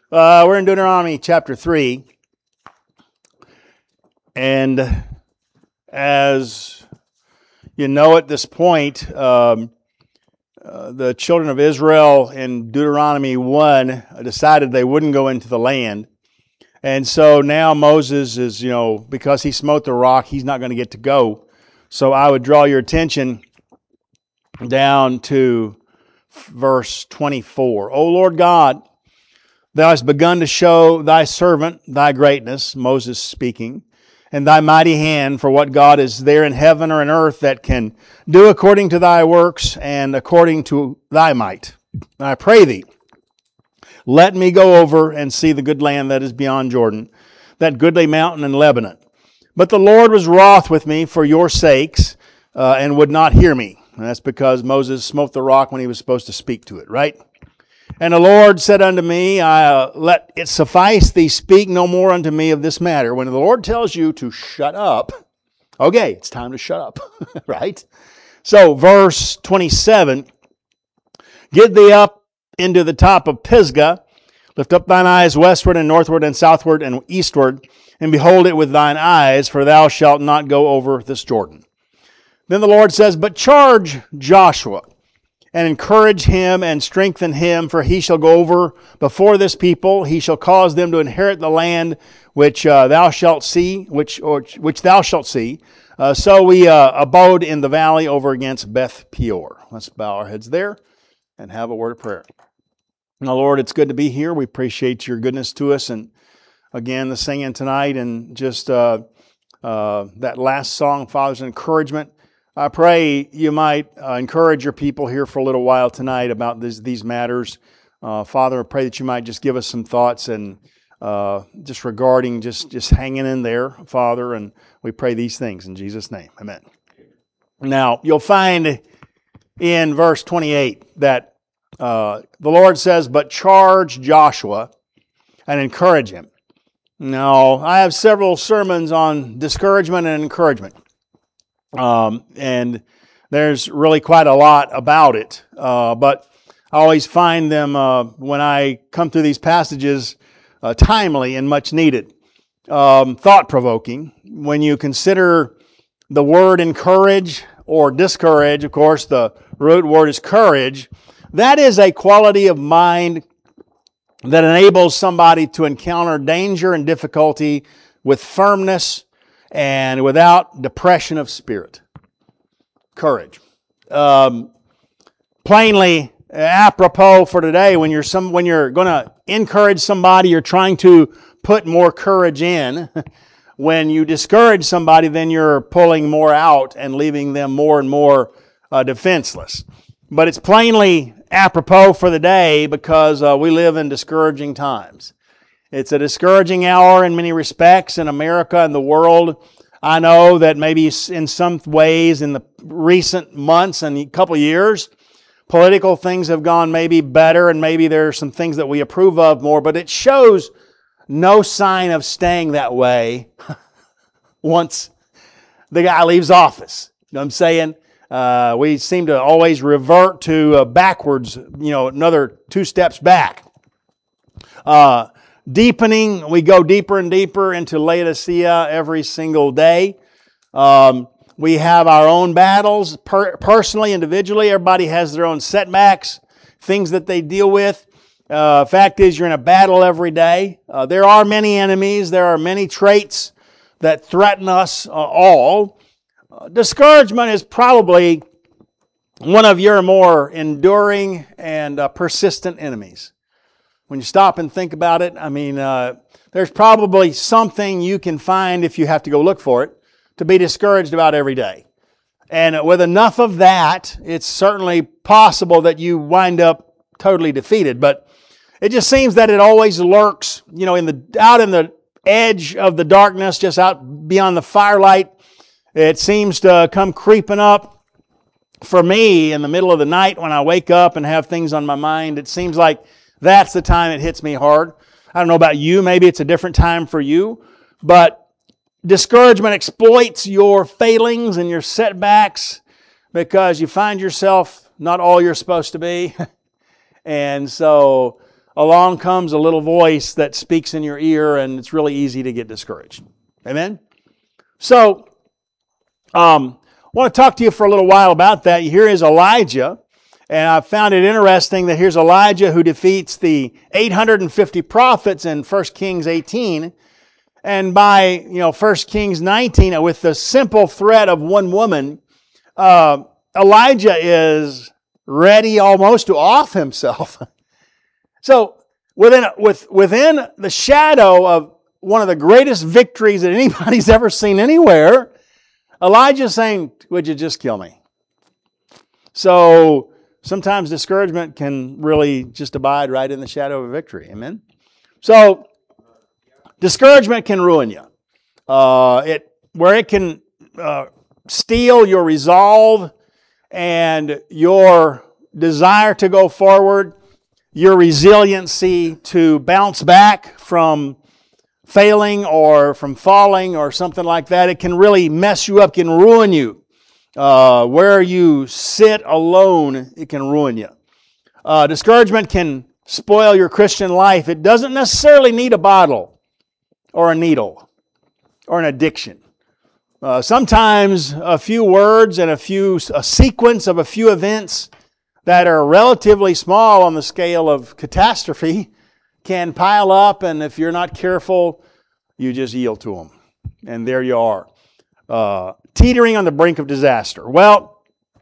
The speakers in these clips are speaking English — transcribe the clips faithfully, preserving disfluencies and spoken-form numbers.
Uh, we're in Deuteronomy chapter three. And as you know at this point, um, uh, the children of Israel in Deuteronomy one decided they wouldn't go into the land. And so now Moses is, you know, because he smote the rock, he's not going to get to go. So I would draw your attention down to verse twenty-four. O Lord God, Thou hast begun to show Thy servant Thy greatness, Moses speaking, and Thy mighty hand, for what God is there in heaven or in earth that can do according to Thy works and according to Thy might. I pray Thee, let me go over and see the good land that is beyond Jordan, that goodly mountain in Lebanon. But the Lord was wroth with me for your sakes, uh, and would not hear me. And that's because Moses smote the rock when he was supposed to speak to it, right? And the Lord said unto me, uh, let it suffice thee, speak no more unto me of this matter. When the Lord tells you to shut up, okay, it's time to shut up, right? So verse twenty-seven, get thee up into the top of Pisgah, lift up thine eyes westward and northward and southward and eastward, and behold it with thine eyes, for thou shalt not go over this Jordan. Then the Lord says, but charge Joshua, and encourage him and strengthen him, for he shall go over before this people. He shall cause them to inherit the land which uh, thou shalt see, which or which thou shalt see. Uh, so we uh, abode in the valley over against Beth Peor. Let's bow our heads there and have a word of prayer. Now, Lord, it's good to be here. We appreciate your goodness to us, and again, the singing tonight, and just uh, uh, that last song, Father's encouragement. I pray you might uh, encourage your people here for a little while tonight about this, these matters. Uh, Father, I pray that you might just give us some thoughts and uh, just regarding just, just hanging in there, Father, and we pray these things in Jesus' name. Amen. Now, you'll find in verse twenty-eight that uh, the Lord says, but charge Joshua and encourage him. Now, I have several sermons on discouragement and encouragement. Um, and there's really quite a lot about it. Uh, but I always find them, uh, when I come through these passages, uh, timely and much needed. Um, thought-provoking. When you consider the word encourage or discourage, of course, the root word is courage. That is a quality of mind that enables somebody to encounter danger and difficulty with firmness and without depression of spirit. Courage. Um, plainly, apropos for today, when you're some when you're going to encourage somebody, you're trying to put more courage in. When you discourage somebody, then you're pulling more out and leaving them more and more uh, defenseless. But it's plainly apropos for the day because uh, we live in discouraging times. It's a discouraging hour in many respects in America and the world. I know that maybe in some ways in the recent months and a couple of years, political things have gone maybe better and maybe there are some things that we approve of more, but it shows no sign of staying that way once the guy leaves office. You know what I'm saying? Uh, we seem to always revert to uh, backwards, you know, another two steps back. Uh, Deepening, we go deeper and deeper into Laodicea every single day. Um, we have our own battles, per- personally, individually. Everybody has their own setbacks, things that they deal with. Uh, fact is, you're in a battle every day. Uh, there are many enemies. There are many traits that threaten us uh, all. Uh, discouragement is probably one of your more enduring and uh, persistent enemies. When you stop and think about it, I mean, uh, there's probably something you can find if you have to go look for it to be discouraged about every day. And with enough of that, it's certainly possible that you wind up totally defeated. But it just seems that it always lurks, you know, in the out in the edge of the darkness, just out beyond the firelight. It seems to come creeping up. For me, in the middle of the night when I wake up and have things on my mind, it seems like that's the time it hits me hard. I don't know about you. Maybe it's a different time for you. But discouragement exploits your failings and your setbacks because you find yourself not all you're supposed to be. And so along comes a little voice that speaks in your ear, and it's really easy to get discouraged. Amen? So, um, I want to talk to you for a little while about that. Here is Elijah, and I found it interesting that here's Elijah who defeats the eight hundred fifty prophets in First Kings eighteen, and by you know First Kings nineteen, with the simple threat of one woman, uh, Elijah is ready almost to off himself. So within with within the shadow of one of the greatest victories that anybody's ever seen anywhere, Elijah's saying, "Would you just kill me?" So sometimes discouragement can really just abide right in the shadow of victory. Amen? So discouragement can ruin you. Uh, it where it can uh, steal your resolve and your desire to go forward, your resiliency to bounce back from failing or from falling or something like that. It can really mess you up, can ruin you. Uh, where you sit alone, it can ruin you. Uh, discouragement can spoil your Christian life. It doesn't necessarily need a bottle or a needle or an addiction. Uh, sometimes a few words and a few a sequence of a few events that are relatively small on the scale of catastrophe can pile up, and if you're not careful, you just yield to them. And there you are, uh, teetering on the brink of disaster. Well,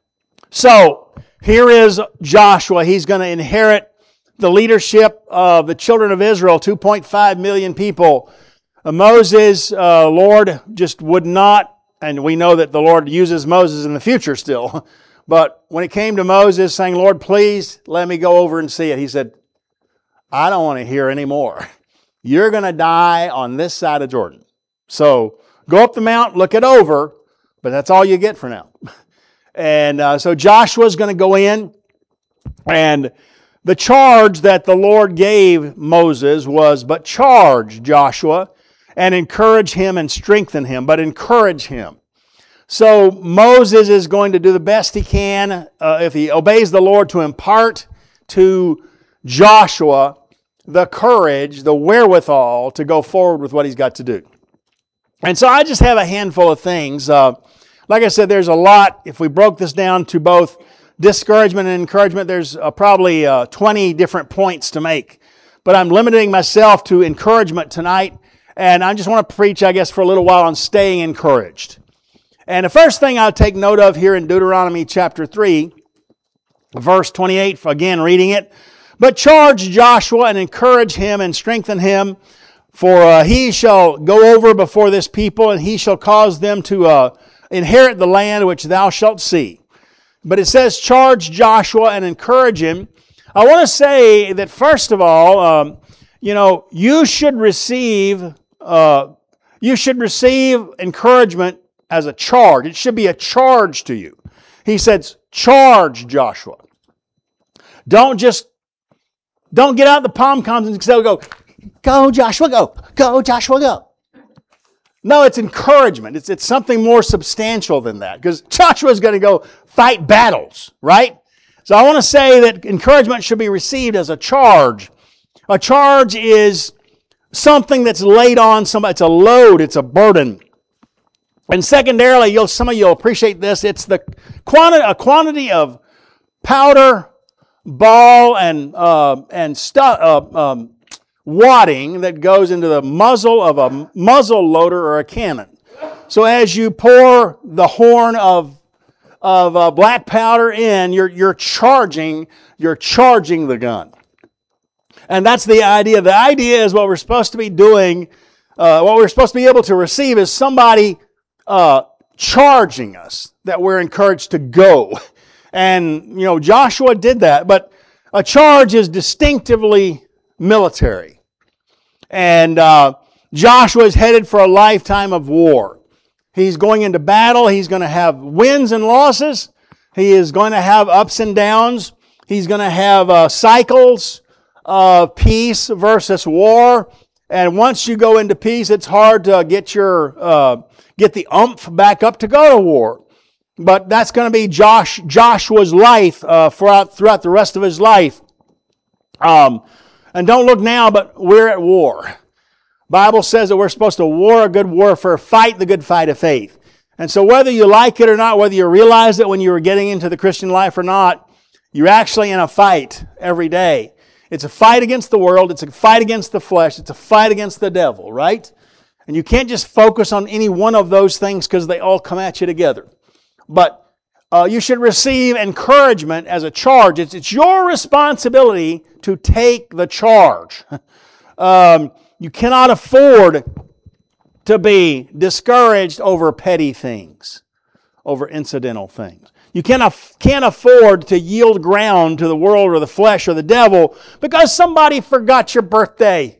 so here is Joshua. He's going to inherit the leadership of the children of Israel, two point five million people. Uh, Moses, uh, Lord just would not, and we know that the Lord uses Moses in the future still, but when it came to Moses saying, "Lord, please let me go over and see it," he said, "I don't want to hear any more. You're going to die on this side of Jordan. So go up the mount, look it over, but that's all you get for now." And uh, so Joshua's going to go in, and the charge that the Lord gave Moses was, "But charge Joshua and encourage him and strengthen him," but encourage him. So Moses is going to do the best he can, uh, if he obeys the Lord, to impart to Joshua the courage, the wherewithal to go forward with what he's got to do. And so I just have a handful of things. Uh, like I said, there's a lot. If we broke this down to both discouragement and encouragement, there's uh, probably uh, twenty different points to make. But I'm limiting myself to encouragement tonight. And I just want to preach, I guess, for a little while on staying encouraged. And the first thing I'll take note of here in Deuteronomy chapter three, verse twenty-eight, again reading it. "But charge Joshua and encourage him and strengthen him, for uh, he shall go over before this people, and he shall cause them to uh, inherit the land which thou shalt see." But it says, charge Joshua and encourage him. I want to say that first of all, um, you know, you should receive uh, you should receive encouragement as a charge. It should be a charge to you. He says, charge Joshua. Don't just Don't get out the pom-poms and go, "Go, Joshua, go. Go, Joshua, go." No, it's encouragement. It's, it's something more substantial than that. Because Joshua's going to go fight battles, right? So I want to say that encouragement should be received as a charge. A charge is something that's laid on somebody. It's a load. It's a burden. And secondarily, you'll some of you will appreciate this. It's the quantity, a quantity of powder, ball, and uh, and stuff, uh, um, wadding that goes into the muzzle of a muzzle loader or a cannon. So as you pour the horn of of uh, black powder in, you're you're charging you're charging the gun, and that's the idea. The idea is what we're supposed to be doing. Uh, what we're supposed to be able to receive is somebody uh, charging us, that we're encouraged to go. And, you know, Joshua did that. But a charge is distinctively military. And uh, Joshua is headed for a lifetime of war. He's going into battle. He's going to have wins and losses. He is going to have ups and downs. He's going to have uh, cycles of peace versus war. And once you go into peace, it's hard to get your uh, get the umph back up to go to war. But that's going to be Josh, Joshua's life uh, throughout, throughout the rest of his life. Um, And don't look now, but we're at war. Bible says that we're supposed to war a good warfare, fight the good fight of faith. And so whether you like it or not, whether you realize it when you were getting into the Christian life or not, you're actually in a fight every day. It's a fight against the world. It's a fight against the flesh. It's a fight against the devil, right? And you can't just focus on any one of those things because they all come at you together. But uh, you should receive encouragement as a charge. It's, it's your responsibility to take the charge. um, you cannot afford to be discouraged over petty things, over incidental things. You can't, can't afford to yield ground to the world or the flesh or the devil because somebody forgot your birthday.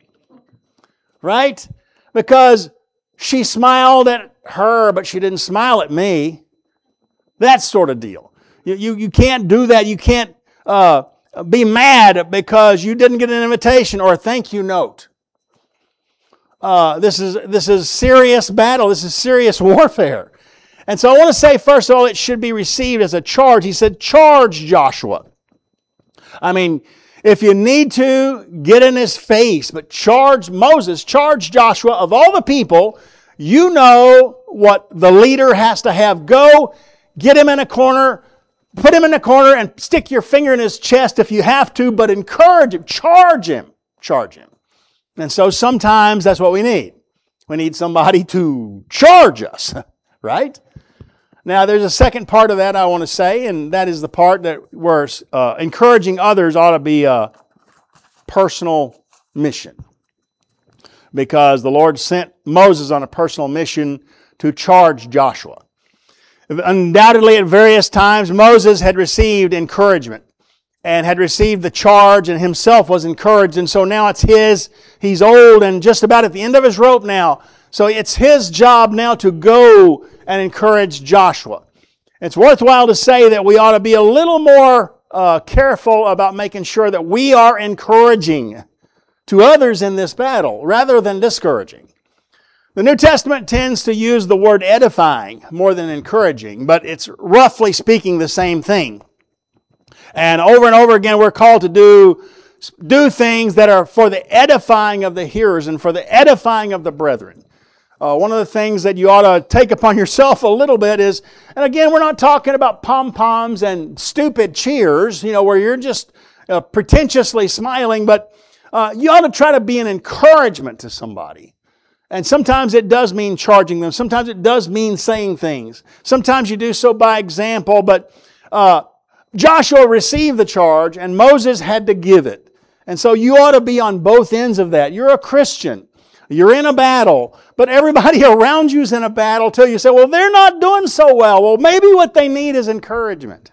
Right? Because she smiled at her, but she didn't smile at me. That sort of deal. You, you, you can't do that. You can't uh, be mad because you didn't get an invitation or a thank you note. Uh, this is this is serious battle. This is serious warfare. And so I want to say, first of all, it should be received as a charge. He said, charge Joshua. I mean, if you need to, get in his face, but charge Moses, charge Joshua. Of all the people, you know what the leader has to have. Go, get him in a corner, put him in a corner and stick your finger in his chest if you have to, but encourage him, charge him, charge him. And so sometimes that's what we need. We need somebody to charge us, right? Now, there's a second part of that I want to say, and that is the part that where uh, encouraging others ought to be a personal mission. Because the Lord sent Moses on a personal mission to charge Joshua. Undoubtedly, at various times, Moses had received encouragement and had received the charge and himself was encouraged. And so now it's his. He's old and just about at the end of his rope now. So it's his job now to go and encourage Joshua. It's worthwhile to say that we ought to be a little more uh, careful about making sure that we are encouraging to others in this battle rather than discouraging. The New Testament tends to use the word edifying more than encouraging, but it's roughly speaking the same thing. And over and over again, we're called to do, do things that are for the edifying of the hearers and for the edifying of the brethren. Uh, one of the things that you ought to take upon yourself a little bit is, and again, we're not talking about pom-poms and stupid cheers, you know, where you're just uh, pretentiously smiling, but uh, you ought to try to be an encouragement to somebody. And sometimes it does mean charging them. Sometimes it does mean saying things. Sometimes you do so by example, but uh, Joshua received the charge and Moses had to give it. And so you ought to be on both ends of that. You're a Christian. You're in a battle, but everybody around you's in a battle till you say, well, they're not doing so well. Well, maybe what they need is encouragement.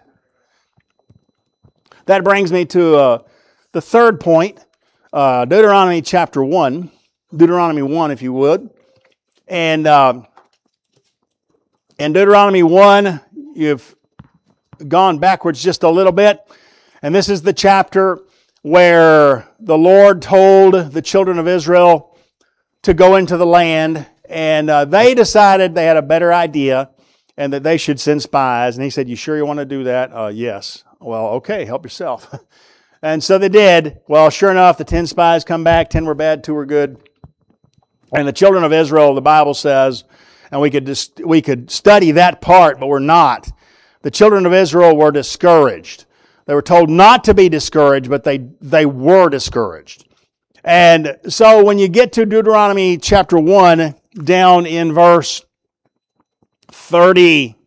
That brings me to uh, the third point, uh, Deuteronomy chapter one. Deuteronomy one, if you would. And uh, in Deuteronomy one, you've gone backwards just a little bit. And this is the chapter where the Lord told the children of Israel to go into the land, and uh, they decided they had a better idea and that they should send spies. And he said, you sure you want to do that? Uh, yes. Well, okay, help yourself. And so they did. Well, sure enough, the ten spies come back. Ten were bad, two were good. And the children of Israel, the Bible says, and we could just, we could study that part, but we're not. The children of Israel were discouraged. They were told not to be discouraged, but they, they were discouraged. And so when you get to Deuteronomy chapter one, down in verse thirty-eight,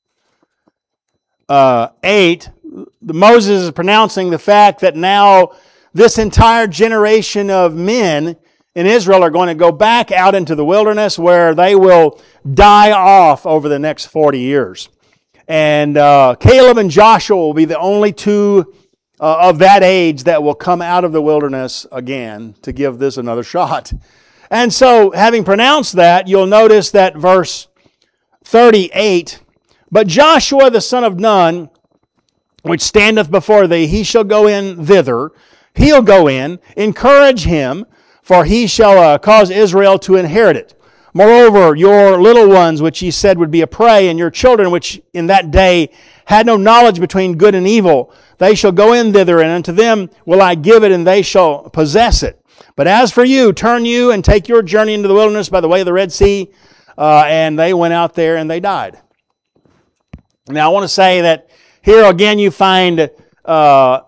Moses is pronouncing the fact that now this entire generation of men in Israel are going to go back out into the wilderness where they will die off over the next forty years. And uh, Caleb and Joshua will be the only two uh, of that age that will come out of the wilderness again to give this another shot. And so, having pronounced that, you'll notice that verse thirty-eight, but Joshua the son of Nun, which standeth before thee, he shall go in thither. He'll go in, encourage him, for he shall uh, cause Israel to inherit it. Moreover, your little ones, which ye said would be a prey, and your children, which in that day had no knowledge between good and evil, they shall go in thither, and unto them will I give it, and they shall possess it. But as for you, turn you and take your journey into the wilderness by the way of the Red Sea. Uh, and they went out there and they died. Now I want to say that here again you find uh,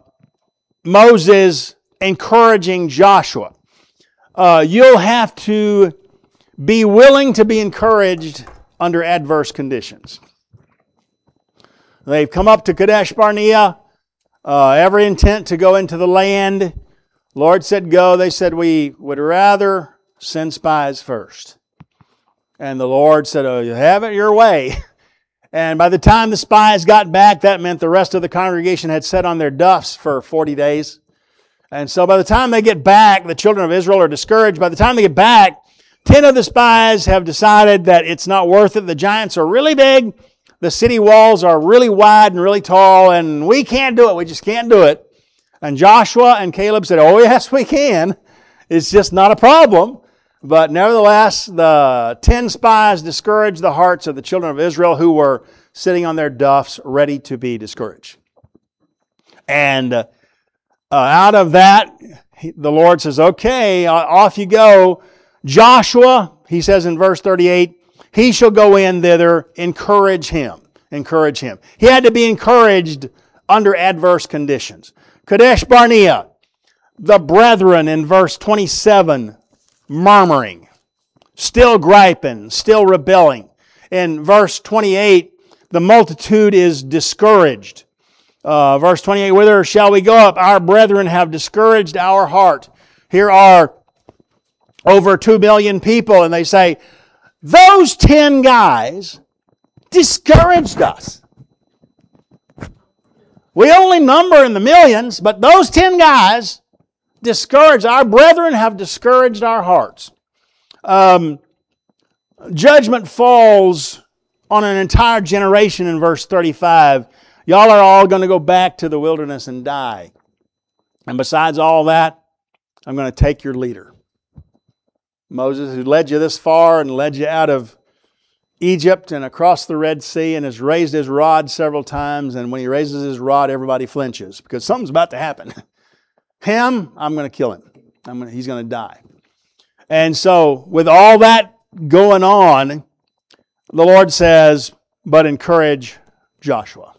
Moses encouraging Joshua. Uh, you'll have to be willing to be encouraged under adverse conditions. They've come up to Kadesh Barnea, uh, every intent to go into the land. Lord said go. They said we would rather send spies first. And the Lord said, oh, you have it your way. And by the time the spies got back, that meant the rest of the congregation had sat on their duffs for forty days. And so by the time they get back, the children of Israel are discouraged. By the time they get back, ten of the spies have decided that it's not worth it. The giants are really big. The city walls are really wide and really tall, and we can't do it. We just can't do it. And Joshua and Caleb said, oh, yes, we can. It's just not a problem. But nevertheless, the ten spies discouraged the hearts of the children of Israel who were sitting on their duffs ready to be discouraged. And uh, out of that, the Lord says, okay, off you go. Joshua, he says in verse thirty-eight, he shall go in thither, encourage him. Encourage him. He had to be encouraged under adverse conditions. Kadesh Barnea, the brethren in verse twenty-seven, murmuring, still griping, still rebelling. In verse twenty-eight, the multitude is discouraged. Uh, verse twenty-eight, whither shall we go up? Our brethren have discouraged our heart. Here are over two million people, and they say, those ten guys discouraged us. We only number in the millions, but those ten guys discouraged. Our brethren have discouraged our hearts. Um, judgment falls on an entire generation in verse thirty-five. Y'all are all going to go back to the wilderness and die. And besides all that, I'm going to take your leader. Moses, who led you this far and led you out of Egypt and across the Red Sea and has raised his rod several times. And when he raises his rod, everybody flinches because something's about to happen. Him, I'm going to kill him. I'm going to, he's going to die. And so with all that going on, the Lord says, but encourage Joshua.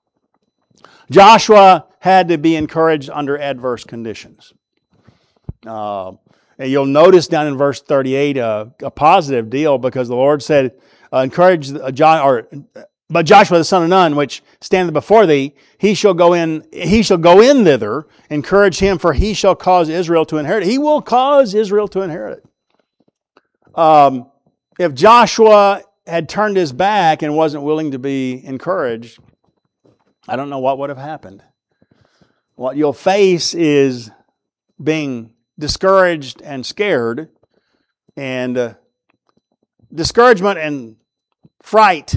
Joshua had to be encouraged under adverse conditions. Uh, and you'll notice down in verse thirty-eight uh, a positive deal because the Lord said, uh, encourage uh, John, or but Joshua the son of Nun, which standeth before thee, he shall go in. He shall go in thither. Encourage him, for he shall cause Israel to inherit it. He will cause Israel to inherit it. Um, if Joshua had turned his back and wasn't willing to be encouraged, I don't know what would have happened. What you'll face is being discouraged and scared, and uh, discouragement and fright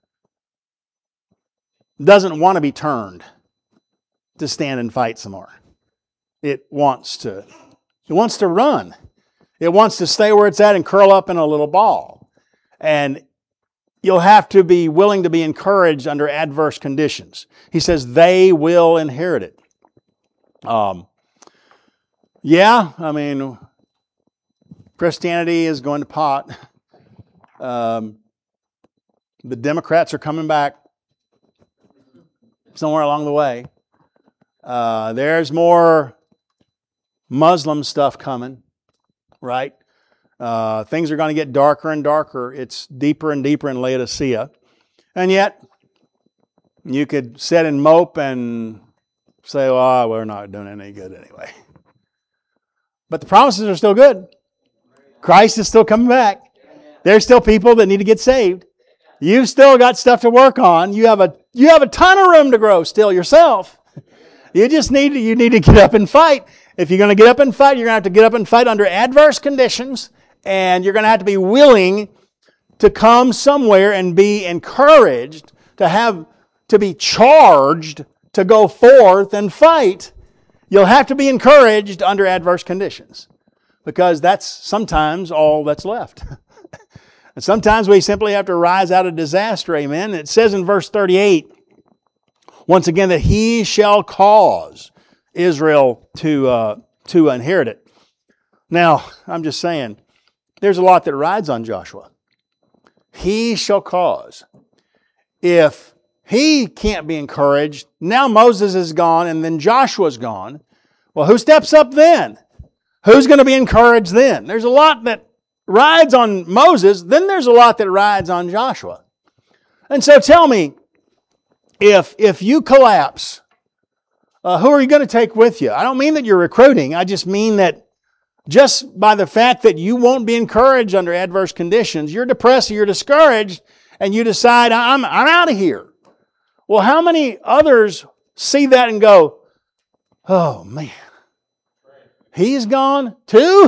doesn't want to be turned to stand and fight some more. It wants to, it wants to run. It wants to stay where it's at and curl up in a little ball. And you'll have to be willing to be encouraged under adverse conditions. He says they will inherit it. Um, yeah, I mean, Christianity is going to pot. Um, the Democrats are coming back somewhere along the way. Uh, there's more Muslim stuff coming, right? Uh, things are going to get darker and darker. It's deeper and deeper in Laodicea. And yet, you could sit and mope and say, well, we're not doing any good anyway. But the promises are still good. Christ is still coming back. There's still people that need to get saved. You've still got stuff to work on. You have a you have a ton of room to grow still yourself. You just need to, you need to get up and fight. If you're going to get up and fight, you're going to have to get up and fight under adverse conditions. And you're going to have to be willing to come somewhere and be encouraged, to have to be charged to go forth and fight. You'll have to be encouraged under adverse conditions because that's sometimes all that's left. And sometimes we simply have to rise out of disaster, amen. It says in verse thirty-eight, once again, that He shall cause Israel to, uh, to inherit it. Now, I'm just saying, there's a lot that rides on Joshua. He shall cause. If he can't be encouraged, now Moses is gone and then Joshua's gone, well, who steps up then? Who's going to be encouraged then? There's a lot that rides on Moses, then there's a lot that rides on Joshua. And so tell me, if, if you collapse, uh, who are you going to take with you? I don't mean that you're recruiting. I just mean that just by the fact that you won't be encouraged under adverse conditions, you're depressed, you're discouraged, and you decide, I'm, I'm out of here. Well, how many others see that and go, oh man, he's gone too?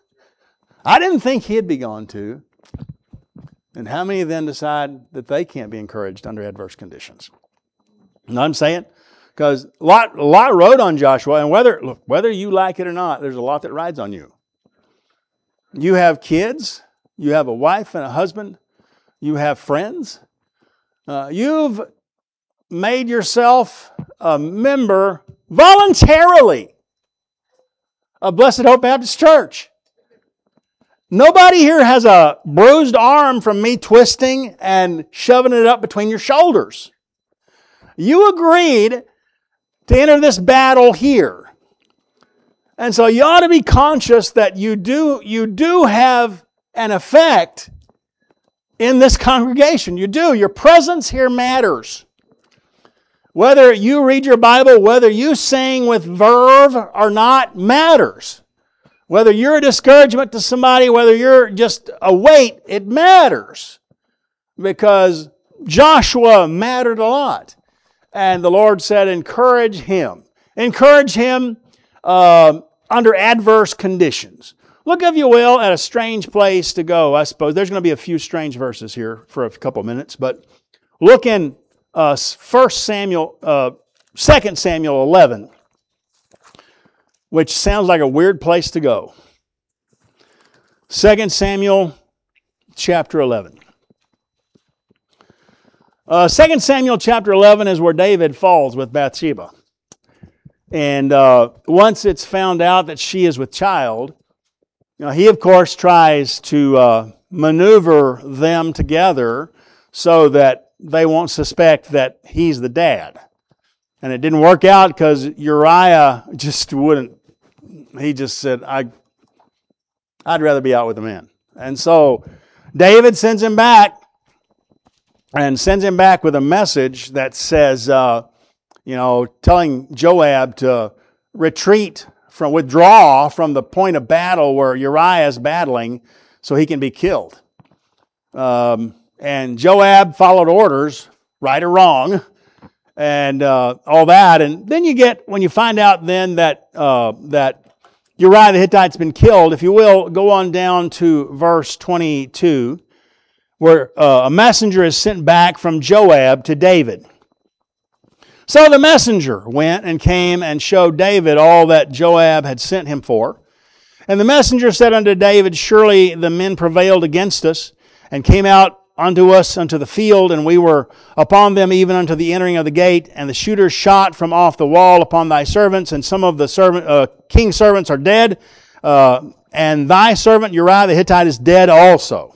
I didn't think he'd be gone too. And how many then decide that they can't be encouraged under adverse conditions? You know what I'm saying? Because a lot, a lot rode on Joshua, and whether look, whether you like it or not, there's a lot that rides on you. You have kids, you have a wife and a husband, you have friends. Uh, you've made yourself a member voluntarily of Blessed Hope Baptist Church. Nobody here has a bruised arm from me twisting and shoving it up between your shoulders. You agreed to enter this battle here. And so you ought to be conscious that you do, you do have an effect in this congregation. You do. Your presence here matters. Whether you read your Bible, whether you sing with verve or not, matters. Whether you're a discouragement to somebody, whether you're just a weight, it matters. Because Joshua mattered a lot. And the Lord said, encourage him. Encourage him uh, under adverse conditions. Look, if you will, at a strange place to go, I suppose. There's going to be a few strange verses here for a couple minutes. But look in uh, First Samuel, uh, Second Samuel eleven, which sounds like a weird place to go. Second Samuel chapter eleven. Uh, Second Samuel chapter eleven is where David falls with Bathsheba. And uh, once it's found out that she is with child, you know, he, of course, tries to uh, maneuver them together so that they won't suspect that he's the dad. And it didn't work out because Uriah just wouldn't. He just said, I, I'd rather be out with the men. And so David sends him back. And sends him back with a message that says, uh, you know, telling Joab to retreat from, withdraw from the point of battle where Uriah is battling so he can be killed. Um, and Joab followed orders, right or wrong, and uh, all that. And then you get, when you find out then that, uh, that Uriah the Hittite's been killed, if you will, go on down to verse twenty-two. Where uh, a messenger is sent back from Joab to David. So the messenger went and came and showed David all that Joab had sent him for. And the messenger said unto David, surely the men prevailed against us, and came out unto us unto the field, and we were upon them even unto the entering of the gate, and the shooters shot from off the wall upon thy servants, and some of the servant, uh, king's servants are dead, uh, and thy servant Uriah the Hittite is dead also.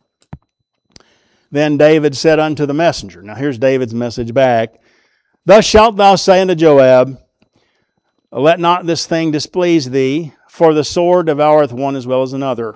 Then David said unto the messenger, now here's David's message back, thus shalt thou say unto Joab, let not this thing displease thee, for the sword devoureth one as well as another.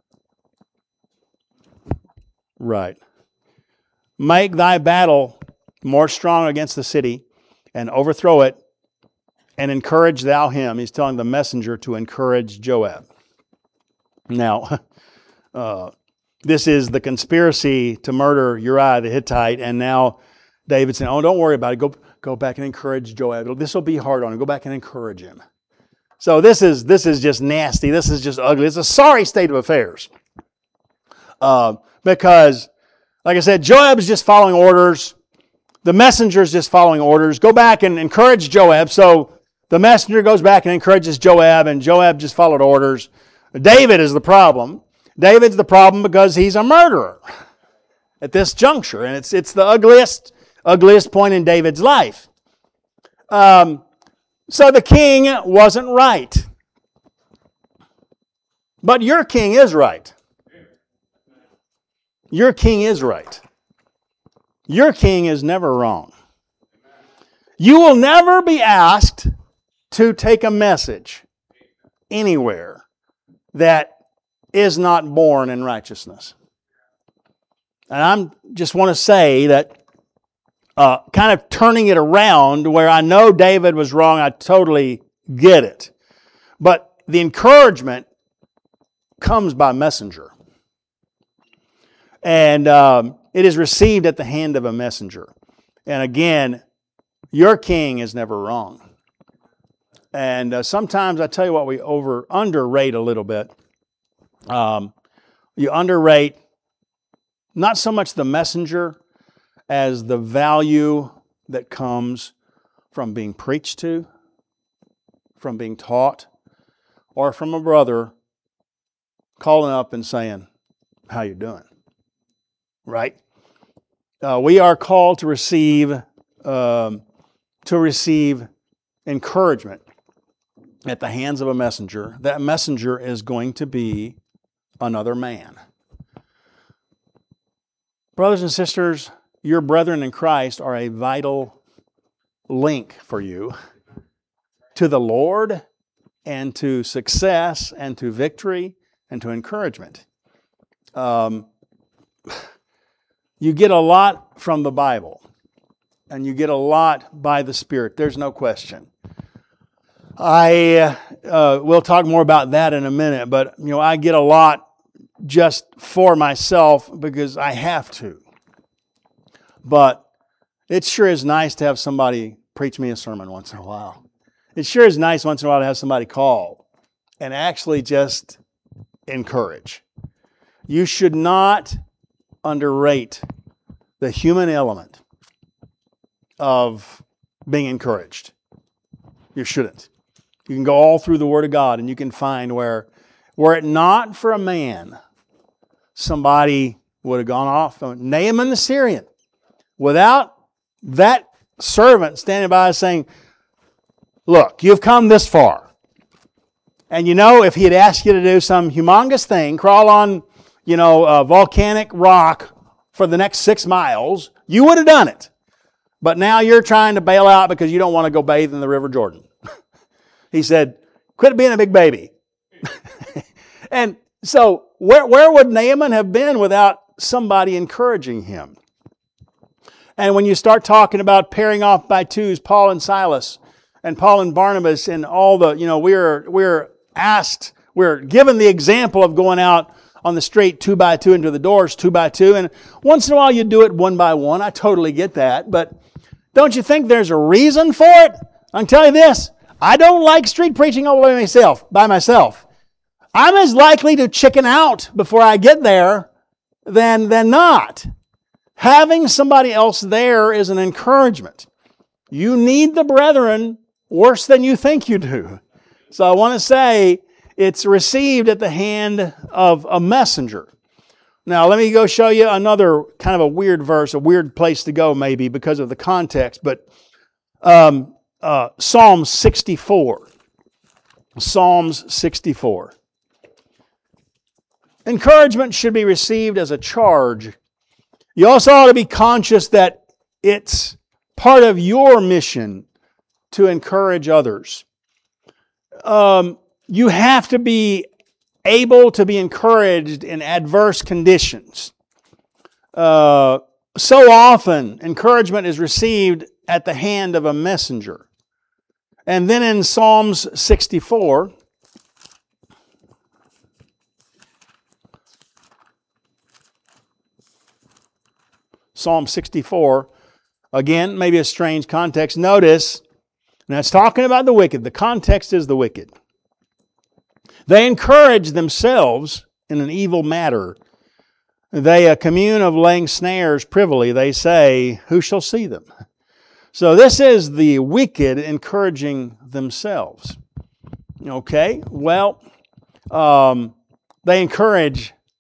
Right. Make thy battle more strong against the city, and overthrow it, and encourage thou him. He's telling the messenger to encourage Joab. Now, uh, this is the conspiracy to murder Uriah the Hittite, and now David's saying, oh, don't worry about it. Go, go back and encourage Joab. This will be hard on him. Go back and encourage him. So this is this is just nasty. This is just ugly. It's a sorry state of affairs. Uh, because, like I said, Joab's just following orders. The messenger's just following orders. Go back and encourage Joab. So the messenger goes back and encourages Joab, and Joab just followed orders. David is the problem. David's the problem because he's a murderer at this juncture, and it's it's the ugliest ugliest point in David's life. Um, so the king wasn't right, but your king is right. Your king is right. Your king is never wrong. You will never be asked to take a message anywhere that is not born in righteousness. And I'm just want to say that uh, kind of turning it around where I know David was wrong, I totally get it. But the encouragement comes by messenger. And um, it is received at the hand of a messenger. And again, your king is never wrong. And uh, sometimes I tell you what, we over underrate a little bit. Um, you underrate not so much the messenger as the value that comes from being preached to, from being taught, or from a brother calling up and saying, "How you doing?" Right? Uh, we are called to receive um, to receive encouragement at the hands of a messenger. That messenger is going to be another man. Brothers and sisters, your brethren in Christ are a vital link for you to the Lord and to success and to victory and to encouragement. Um, you get a lot from the Bible, and you get a lot by the Spirit. There's no question. I uh, will talk more about that in a minute, but you know, I get a lot just for myself because I have to. But it sure is nice to have somebody preach me a sermon once in a while. It sure is nice once in a while to have somebody call and actually just encourage. You should not underrate the human element of being encouraged. You shouldn't. You can go all through the Word of God and you can find where, were it not for a man, somebody would have gone off. Naaman the Syrian. Without that servant standing by saying, "Look, you've come this far." And you know, if he had asked you to do some humongous thing, crawl on, you know, a volcanic rock for the next six miles, you would have done it. But now you're trying to bail out because you don't want to go bathe in the River Jordan. He said, "Quit being a big baby." And so where, where would Naaman have been without somebody encouraging him? And when you start talking about pairing off by twos, Paul and Silas, and Paul and Barnabas, and all the, you know, we're we're asked, we're given the example of going out on the street two by two into the doors two by two, and once in a while you do it one by one. I totally get that, but don't you think there's a reason for it? I can tell you this, I don't like street preaching all by myself, by myself. I'm as likely to chicken out before I get there than, than not. Having somebody else there is an encouragement. You need the brethren worse than you think you do. So I want to say it's received at the hand of a messenger. Now let me go show you another kind of a weird verse, a weird place to go maybe because of the context, but um, uh, Psalm sixty-four. Psalms sixty-four. Encouragement should be received as a charge. You also ought to be conscious that it's part of your mission to encourage others. Um, you have to be able to be encouraged in adverse conditions. Uh, so often, encouragement is received at the hand of a messenger. And then in Psalms sixty-four, Psalm sixty-four, again, maybe a strange context. Notice, now it's talking about the wicked. The context is the wicked. They encourage themselves in an evil matter. They uh, commune of laying snares privily. They say, "Who shall see them?" So this is the wicked encouraging themselves. Okay, well, um, they encourage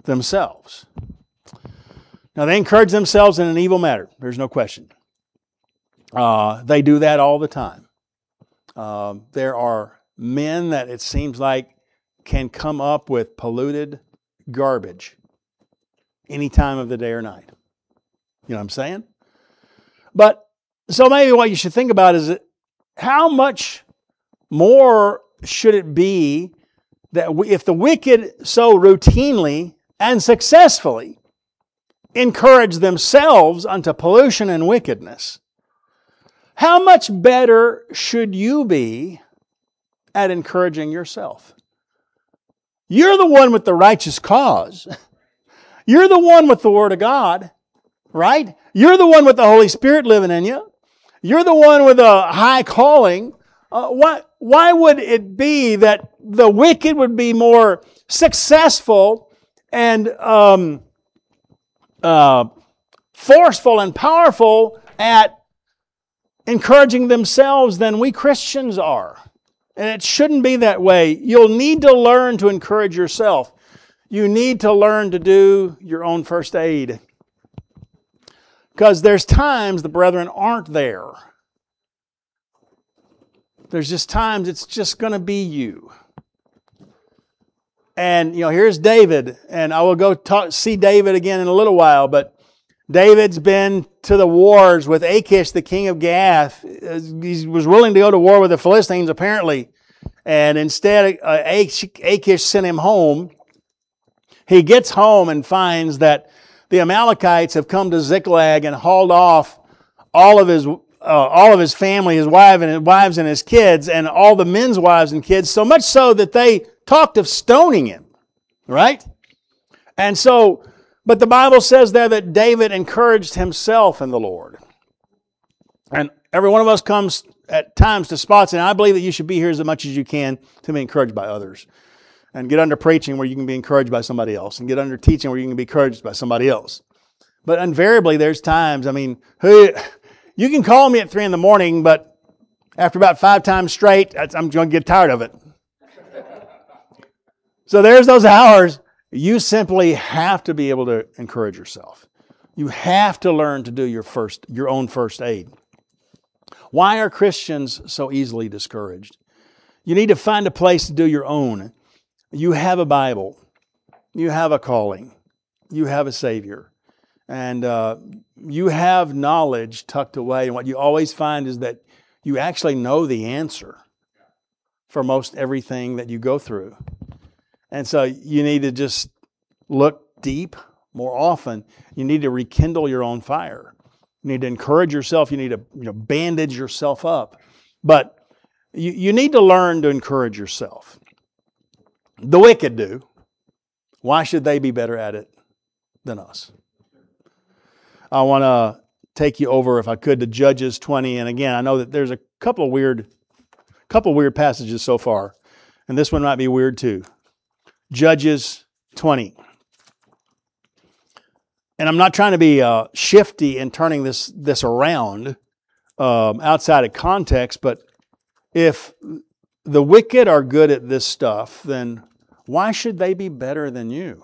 themselves. Now, they encourage themselves in an evil manner. There's no question. Uh, they do that all the time. Uh, there are men that it seems like can come up with polluted garbage any time of the day or night. You know what I'm saying? But, so maybe what you should think about is how much more should it be that we, if the wicked so routinely and successfully encourage themselves unto pollution and wickedness, how much better should you be at encouraging yourself? You're the one with the righteous cause. You're the one with the Word of God, right? You're the one with the Holy Spirit living in you. You're the one with a high calling. Uh, why, why would it be that the wicked would be more successful and um, uh, forceful and powerful at encouraging themselves than we Christians are? And it shouldn't be that way. You'll need to learn to encourage yourself. You need to learn to do your own first aid. Because there's times the brethren aren't there. There's just times it's just going to be you. And, you know, here's David. And I will go talk, see David again in a little while. But David's been to the wars with Achish, the king of Gath. He was willing to go to war with the Philistines, apparently. And instead, uh, Achish sent him home. He gets home and finds that the Amalekites have come to Ziklag and hauled off all of his uh, all of his family, his wife and his wives and his kids, and all the men's wives and kids, so much so that they talked of stoning him. Right? And so, but the Bible says there that David encouraged himself in the Lord. And every one of us comes at times to spots, and I believe that you should be here as much as you can to be encouraged by others. And get under preaching where you can be encouraged by somebody else. And get under teaching where you can be encouraged by somebody else. But invariably, there's times, I mean, who, you can call me at three in the morning, but after about five times straight, I'm going to get tired of it. So there's those hours. You simply have to be able to encourage yourself. You have to learn to do your first, your own first aid. Why are Christians so easily discouraged? You need to find a place to do your own. You have a Bible. You have a calling. You have a Savior. And uh, you have knowledge tucked away. And what you always find is that you actually know the answer for most everything that you go through. And so you need to just look deep more often. You need to rekindle your own fire. You need to encourage yourself. You need to you know, bandage yourself up. But you, you need to learn to encourage yourself. The wicked do. Why should they be better at it than us? I want to take you over, if I could, to Judges twenty. And again, I know that there's a couple of weird, couple of weird passages so far. And this one might be weird too. Judges twenty. And I'm not trying to be uh, shifty in turning this, this around um, outside of context, but if the wicked are good at this stuff, then why should they be better than you?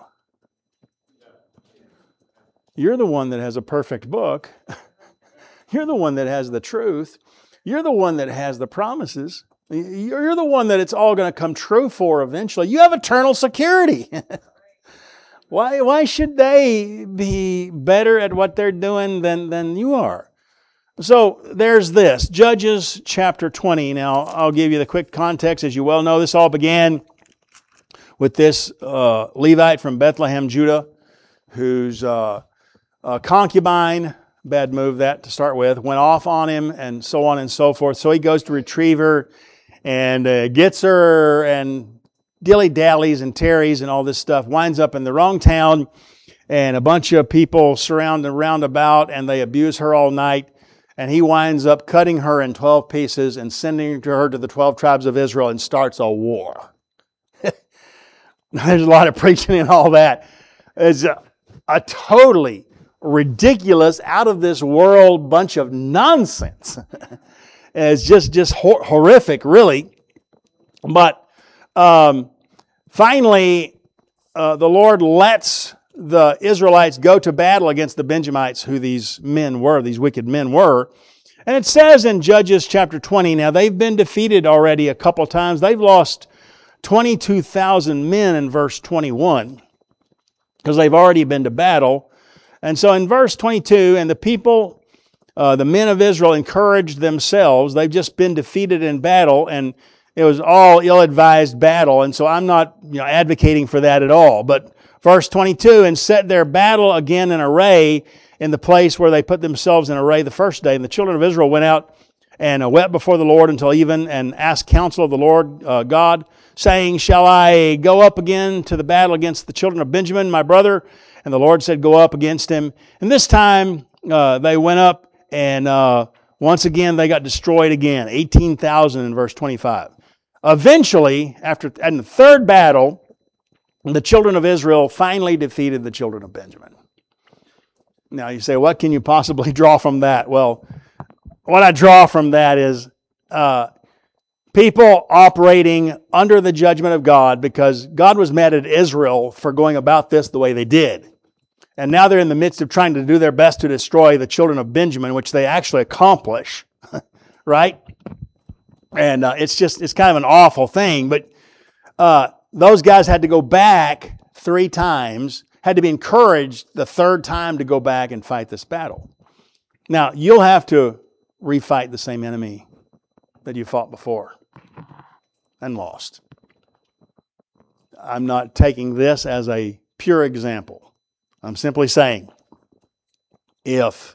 You're the one that has a perfect book. You're the one that has the truth. You're the one that has the promises. You're the one that it's all going to come true for eventually. You have eternal security. Why, why should they be better at what they're doing than, than you are? So there's this, Judges chapter twenty. Now, I'll give you the quick context. As you well know, this all began with this uh, Levite from Bethlehem, Judah, whose uh, uh, concubine, bad move that to start with, went off on him and so on and so forth. So he goes to retrieve her and uh, gets her and dilly-dallies and tarries and all this stuff, winds up in the wrong town, and a bunch of people surround and round about, and they abuse her all night. And he winds up cutting her in twelve pieces and sending her to the twelve tribes of Israel and starts a war. There's a lot of preaching and all that. It's a, a totally ridiculous, out of this world bunch of nonsense. It's just, just hor- horrific, really. But um, finally, uh, the Lord lets the Israelites go to battle against the Benjamites, who these men were, these wicked men were. And it says in Judges chapter twenty, now they've been defeated already a couple times. They've lost twenty-two thousand men in verse twenty-one because they've already been to battle. And so in verse twenty-two, and the people, uh, the men of Israel encouraged themselves. They've just been defeated in battle, and it was all ill-advised battle. And so I'm not you know, advocating for that at all. But verse twenty-two, and set their battle again in array in the place where they put themselves in array the first day. And the children of Israel went out and uh, wept before the Lord until even, and asked counsel of the Lord uh, God, saying, shall I go up again to the battle against the children of Benjamin, my brother? And the Lord said, go up against him. And this time uh, they went up, and uh, once again they got destroyed again, eighteen thousand in verse twenty-five. Eventually, after in the third battle, the children of Israel finally defeated the children of Benjamin. Now you say, what can you possibly draw from that? Well, what I draw from that is uh, people operating under the judgment of God, because God was mad at Israel for going about this the way they did. And now they're in the midst of trying to do their best to destroy the children of Benjamin, which they actually accomplish, right? And uh, it's just, it's kind of an awful thing. But uh, those guys had to go back three times, had to be encouraged the third time to go back and fight this battle. Now, you'll have to refight the same enemy that you fought before and lost. I'm not taking this as a pure example. I'm simply saying, if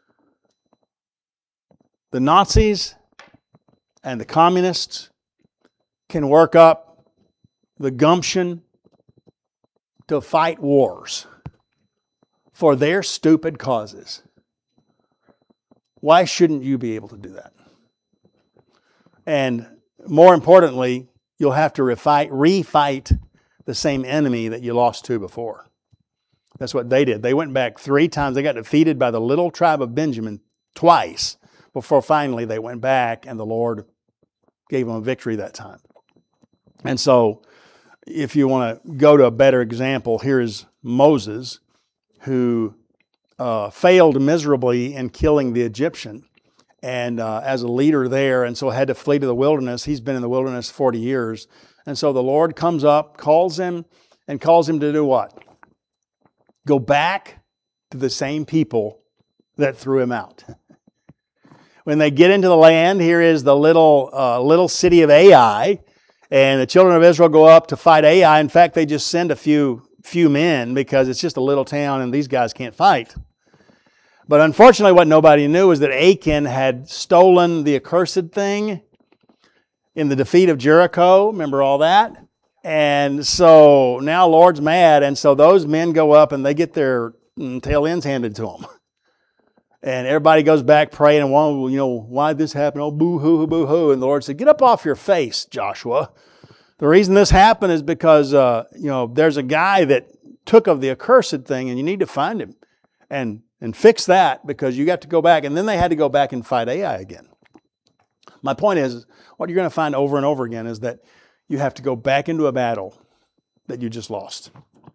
the Nazis and the communists can work up the gumption to fight wars for their stupid causes, why shouldn't you be able to do that? And more importantly, you'll have to refight, refight the same enemy that you lost to before. That's what they did. They went back three times. They got defeated by the little tribe of Benjamin twice before finally they went back and the Lord gave them a victory that time. And so if you want to go to a better example, here is Moses, who uh, failed miserably in killing the Egyptian and uh, as a leader there, and so had to flee to the wilderness. He's been in the wilderness forty years. And so the Lord comes up, calls him, and calls him to do what? Go back to the same people that threw him out. When they get into the land, here is the little uh, little city of Ai, and the children of Israel go up to fight Ai. In fact, they just send a few few men because it's just a little town and these guys can't fight. But unfortunately, what nobody knew is that Achan had stolen the accursed thing in the defeat of Jericho. Remember all that? And so now Lord's mad, and so those men go up and they get their tail ends handed to them. And everybody goes back praying and wondering, you know, why did this happen? Oh, boo-hoo, boo-hoo. And the Lord said, get up off your face, Joshua. The reason this happened is because, uh, you know, there's a guy that took of the accursed thing, and you need to find him and, and fix that, because you got to go back. And then they had to go back and fight Ai again. My point is, what you're going to find over and over again is that you have to go back into a battle that you just lost.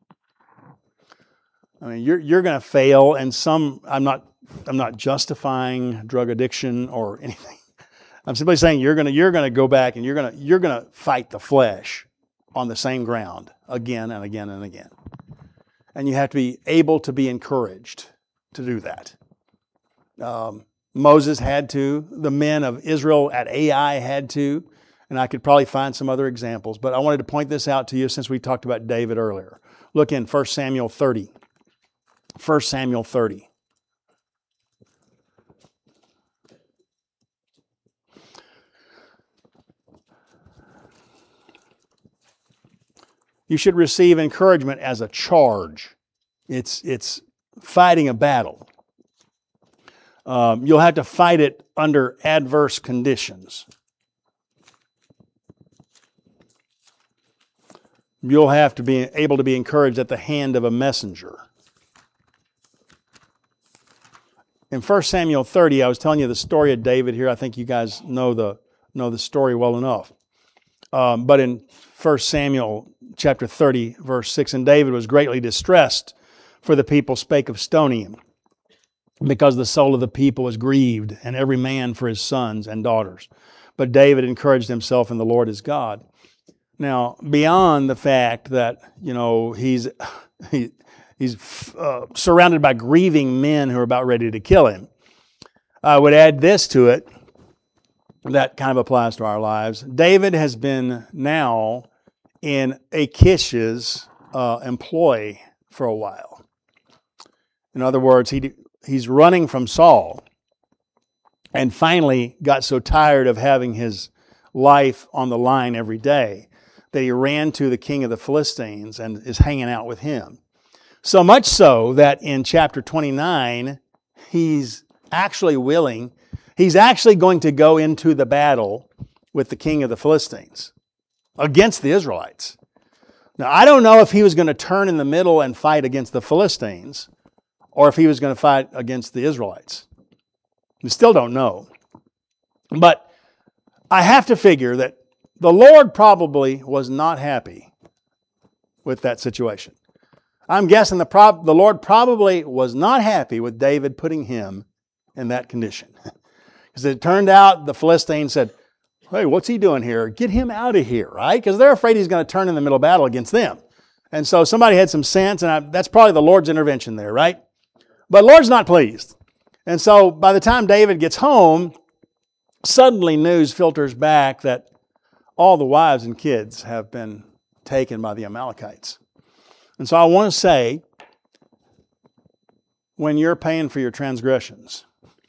I mean, you're you're going to fail, and some, I'm not I'm not justifying drug addiction or anything. I'm simply saying you're going to you're going to go back and you're going to you're going to fight the flesh on the same ground again and again and again. And you have to be able to be encouraged to do that. Um, Moses had to, the men of Israel at Ai had to, and I could probably find some other examples, but I wanted to point this out to you since we talked about David earlier. Look in First Samuel thirty. First Samuel thirty. You should receive encouragement as a charge. It's, it's fighting a battle. Um, you'll have to fight it under adverse conditions. You'll have to be able to be encouraged at the hand of a messenger. In First Samuel thirty, I was telling you the story of David here. I think you guys know the know the story well enough. Um, but in First Samuel chapter thirty, verse six, and David was greatly distressed For the people spake of stoning him, because the soul of the people was grieved, and every man for his sons and daughters. But David encouraged himself in the Lord his God. Now, beyond the fact that, you know, he's he, he's uh, surrounded by grieving men who are about ready to kill him, I would add this to it that kind of applies to our lives. David has been now in Achish's uh, employ for a while. In other words, he he's running from Saul, and finally got so tired of having his life on the line every day that he ran to the king of the Philistines and is hanging out with him. So much so that in chapter twenty-nine, he's actually willing, he's actually going to go into the battle with the king of the Philistines against the Israelites. Now, I don't know if he was going to turn in the middle and fight against the Philistines, or if he was going to fight against the Israelites. We still don't know. But I have to figure that the Lord probably was not happy with that situation. I'm guessing the, prob- the Lord probably was not happy with David putting him in that condition. Because it turned out the Philistines said, hey, what's he doing here? Get him out of here, right? Because they're afraid he's going to turn in the middle of battle against them. And so somebody had some sense, and I, that's probably the Lord's intervention there, right? But the Lord's not pleased. And so by the time David gets home, suddenly news filters back that all the wives and kids have been taken by the Amalekites. And so I want to say, when you're paying for your transgressions,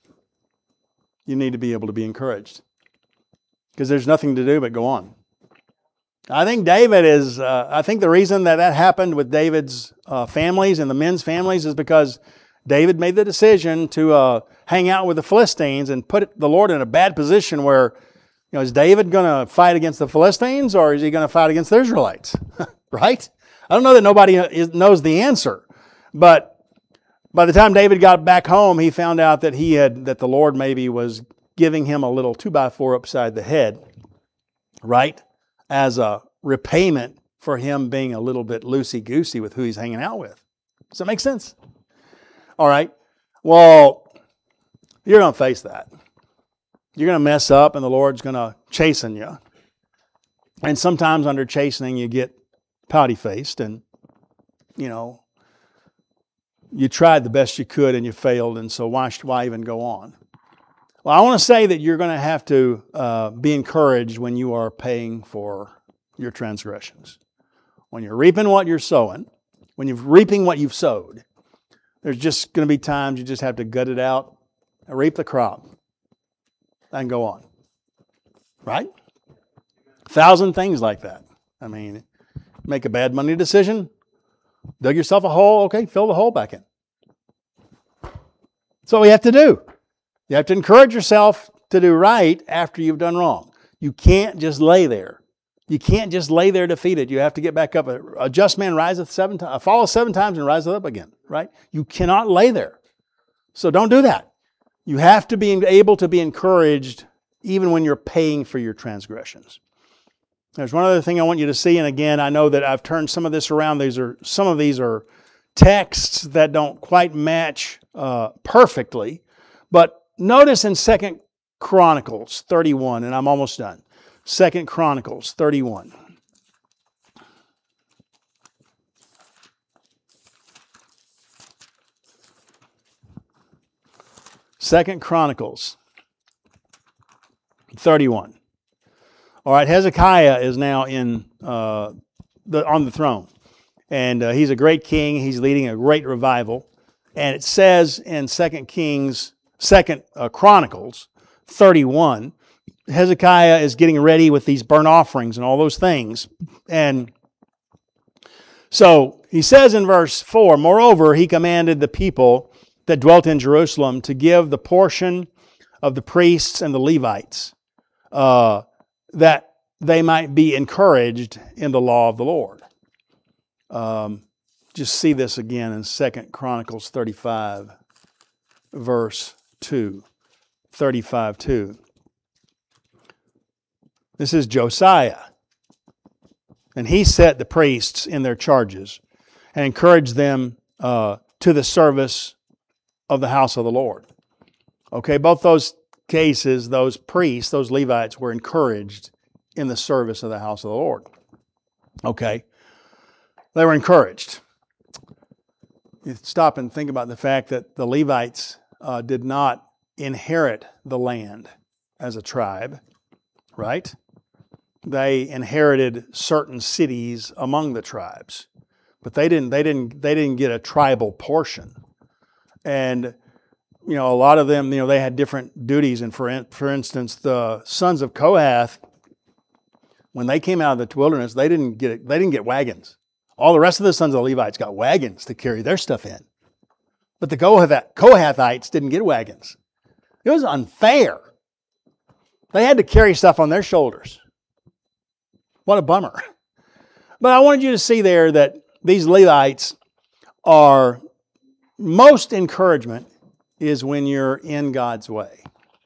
you need to be able to be encouraged. Because there's nothing to do but go on. I think David is, uh, I think the reason that that happened with David's uh, families and the men's families is because David made the decision to uh, hang out with the Philistines and put the Lord in a bad position where, you know, is David going to fight against the Philistines or is he going to fight against the Israelites? Right? I don't know that nobody knows the answer, but by the time David got back home, he found out that he had, that the Lord maybe was giving him a little two by four upside the head, right? As a repayment for him being a little bit loosey-goosey with who he's hanging out with. Does that make sense? All right. Well, you're going to face that. You're going to mess up and the Lord's going to chasten you. And sometimes under chastening you get pouty-faced and, you know, you tried the best you could and you failed, and so why, why even go on? Well, I want to say that you're going to have to uh, be encouraged when you are paying for your transgressions. When you're reaping what you're sowing, when you're reaping what you've sowed, there's just going to be times you just have to gut it out and reap the crop and go on. Right? A thousand things like that. I mean, make a bad money decision, dug yourself a hole, okay, fill the hole back in. That's what we have to do. You have to encourage yourself to do right after you've done wrong. You can't just lay there. You can't just lay there defeated. You have to get back up. A just man riseth seven times, falleth seven times and riseth up again, right? You cannot lay there. So don't do that. You have to be able to be encouraged even when you're paying for your transgressions. There's one other thing I want you to see, and again, I know that I've turned some of this around. These are some of these are texts that don't quite match uh, perfectly, but notice in Second Chronicles thirty-one, and I'm almost done. Second Chronicles thirty-one. Second Chronicles thirty-one. All right, Hezekiah is now in uh, the on the throne, and uh, he's a great king. He's leading a great revival, and it says in Second Kings, Second uh, Chronicles thirty-one, Hezekiah is getting ready with these burnt offerings and all those things, and so he says in verse four, moreover, he commanded the people that dwelt in Jerusalem to give the portion of the priests and the Levites, uh, that they might be encouraged in the law of the Lord. Um, just see this again in Second Chronicles thirty-five, verse two. thirty-five two. This is Josiah. And he set the priests in their charges and encouraged them uh, to the service of the house of the Lord. Okay, both those cases, those priests, those Levites were encouraged in the service of the house of the Lord. Okay, they were encouraged. You stop and think about the fact that the Levites uh, did not inherit the land as a tribe, right? They inherited certain cities among the tribes, but they didn't. They didn't. They didn't get a tribal portion. And you know, a lot of them, you know, they had different duties. And for in, for instance, the sons of Kohath, when they came out of the wilderness, they didn't get they didn't get wagons. All the rest of the sons of the Levites got wagons to carry their stuff in, but the Kohathites didn't get wagons. It was unfair. They had to carry stuff on their shoulders. What a bummer. But I wanted you to see there that these Levites are, most encouragement is when you're in God's way.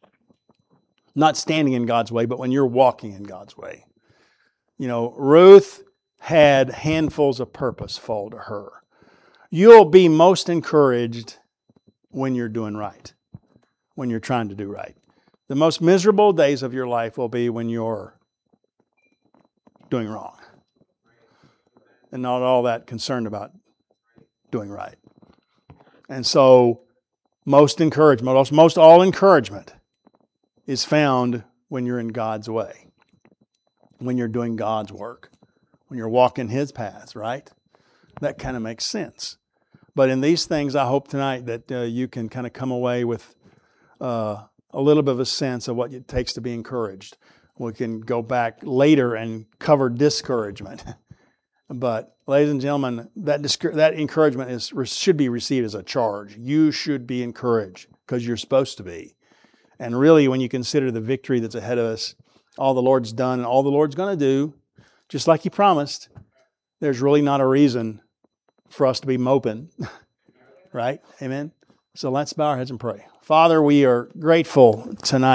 Not standing in God's way, but when you're walking in God's way. You know, Ruth had handfuls of purpose fall to her. You'll be most encouraged when you're doing right, when you're trying to do right. The most miserable days of your life will be when you're doing wrong and not all that concerned about doing right. And so most encouragement, most, most all encouragement is found when you're in God's way, when you're doing God's work, when you're walking His paths, right? That kind of makes sense. But in these things, I hope tonight that uh, you can kind of come away with uh, a little bit of a sense of what it takes to be encouraged. We can go back later and cover discouragement. But, ladies and gentlemen, that disc- that encouragement is should be received as a charge. You should be encouraged because you're supposed to be. And really, when you consider the victory that's ahead of us, all the Lord's done and all the Lord's going to do, just like He promised, there's really not a reason for us to be moping. Right? Amen? So let's bow our heads and pray. Father, we are grateful tonight.